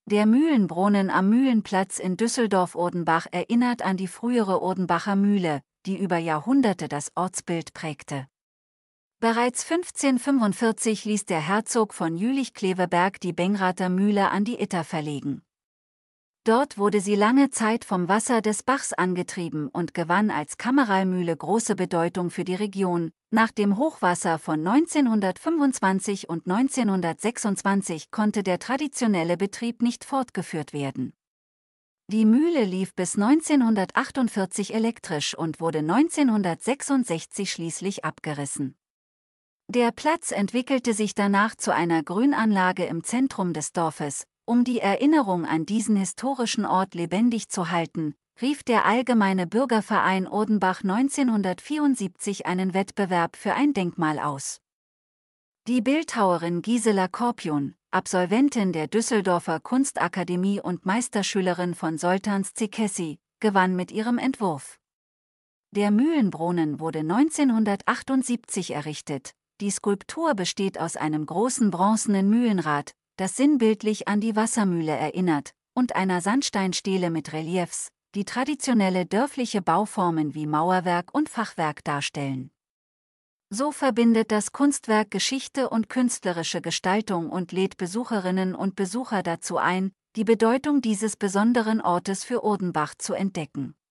Der Mühlenbrunnen am Mühlenplatz in Düsseldorf-Odenbach erinnert an die frühere Odenbacher Mühle, die über Jahrhunderte das Ortsbild prägte. Bereits 1545 ließ der Herzog von Jülich-Kleveberg die Benrather Mühle an die Itter verlegen. Dort wurde sie lange Zeit vom Wasser des Bachs angetrieben und gewann als Kameralmühle große Bedeutung für die Region. Nach dem Hochwasser von 1925 und 1926 konnte der traditionelle Betrieb nicht fortgeführt werden. Die Mühle lief bis 1948 elektrisch und wurde 1966 schließlich abgerissen. Der Platz entwickelte sich danach zu einer Grünanlage im Zentrum des Dorfes. Um die Erinnerung an diesen historischen Ort lebendig zu halten, rief der Allgemeine Bürgerverein Odenbach 1974 einen Wettbewerb für ein Denkmal aus. Die Bildhauerin Gisela Korpion, Absolventin der Düsseldorfer Kunstakademie und Meisterschülerin von Soltan Szekessi, gewann mit ihrem Entwurf. Der Mühlenbrunnen wurde 1978 errichtet. Die Skulptur besteht aus einem großen bronzenen Mühlenrad, das sinnbildlich an die Wassermühle erinnert, und einer Sandsteinstele mit Reliefs, die traditionelle dörfliche Bauformen wie Mauerwerk und Fachwerk darstellen. So verbindet das Kunstwerk Geschichte und künstlerische Gestaltung und lädt Besucherinnen und Besucher dazu ein, die Bedeutung dieses besonderen Ortes für Odenbach zu entdecken.